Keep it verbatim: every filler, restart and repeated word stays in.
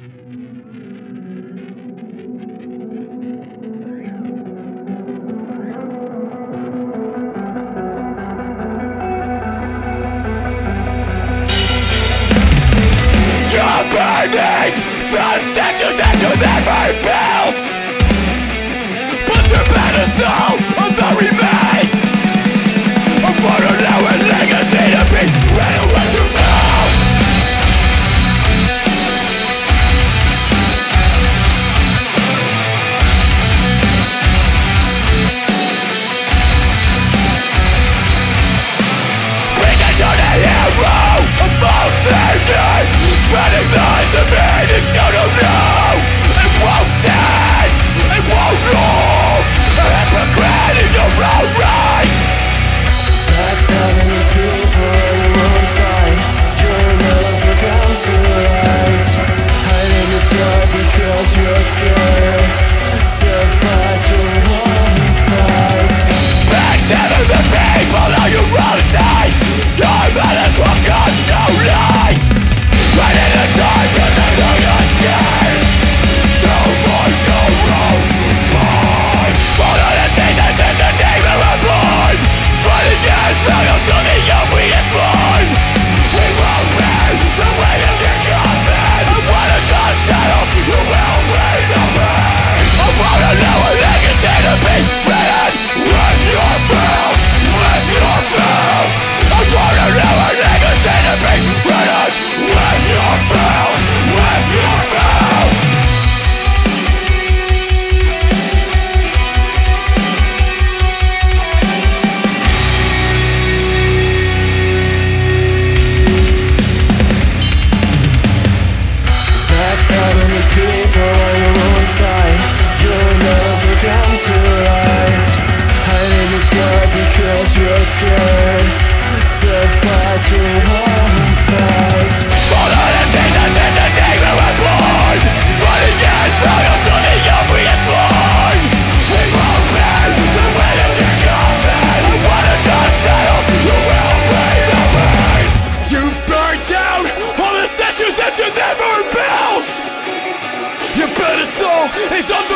You're burning the statues that you never built, but your banners now are the remains of what are now a legacy to be read away to now. We can turn a hero of false thinking, spreading lies and meanings you don't know. It won't stand, it won't rule. A hypocrite in your own right. Backstabbing the people on your own side. Your love will come to light. Hiding the dark because you're scared to fight your own fight. Backstabbing the people on your own side. Your manners will come to light. Right in the time cause I know you're scared to fight your own fight. Follow the things that send the demon of blood. Twenty years back until the obvious one. We won't bear the weight of your coffin. And when the dust settles, you will be nothing. I wanna know a legacy to be written with your filth, with your filth. I wanna know a legacy to be written with your filth, with your filth. Backstabbing the people on your own side. Your love will come to light. Hiding the dark because you're scared to fight your own fight. Follow the things that send the demon of blood. Twenty years back until the obvious one. We won't bear the weight of your coffin. And when the dust settles, you will be nothing. You've burned down all the statues that you never built. Your pedestal is on the